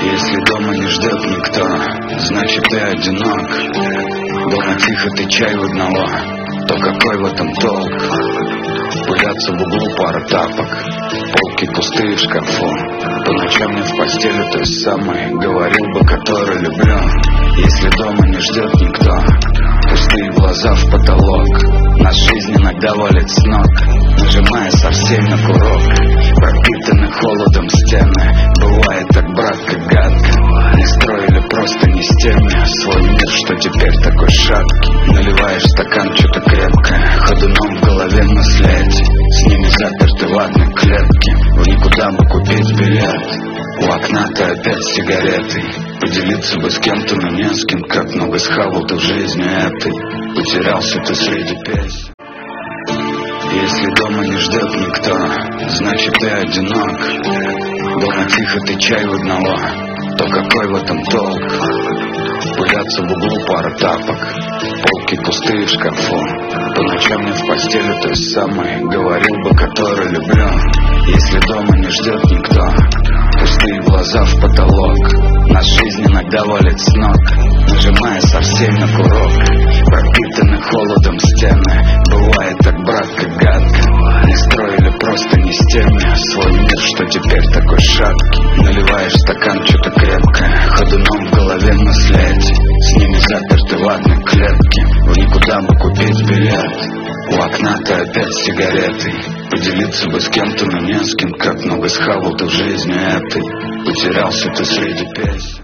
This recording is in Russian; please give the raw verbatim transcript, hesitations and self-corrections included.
Если дома не ждет никто, значит ты одинок. Дома тихо, ты чай в одного, то какой в этом толк? Пылятся в углу пара тапок, полки пустые в шкафу. По ночам не в постели той самой, говорил бы, который люблю. Если дома не ждет никто, пустые глаза в потолок. Нас жизнь иногда валит с ног, нажимая совсем на курок. Пропитаны холодом стены, бывает так, брат, как гадко. Не строили просто не стены свой мир, что теперь такой шаткий. Наливаешь стакан что-то крепкое, ходуном в голове мысли эти. С ними заперты в одной клетке, в никуда бы купить билет. У окна ты опять сигаретой, поделиться бы с кем-то, но не с кем. Как много схавал ты в жизни этой, потерялся ты среди песен. Если дома не ждет никто, значит ты одинок. Дома тихо, ты чай в одного, то какой в этом толк? Пылятся в углу пара тапок, полки пустые в шкафу. По ночам не в постели той самой, говорил бы, который люблю. Если дома не ждет никто, пустые глаза в потолок. Нас жизнь иногда валит с ног, нажимая совсем на курок. Пропитаны холодом стены, бывает так, брат, как гадко. Не строили просто не стены свой мир, что теперь такой шаткий. Наливаешь стакан что-то крепкое, ходуном в голове мысли эти. С ними заперты в одной клетке, в никуда бы купить билет. У окна ты опять сигаретой, поделиться бы с кем-то, но не с кем. Как много схавал ты в жизни этой, потерялся ты среди песен.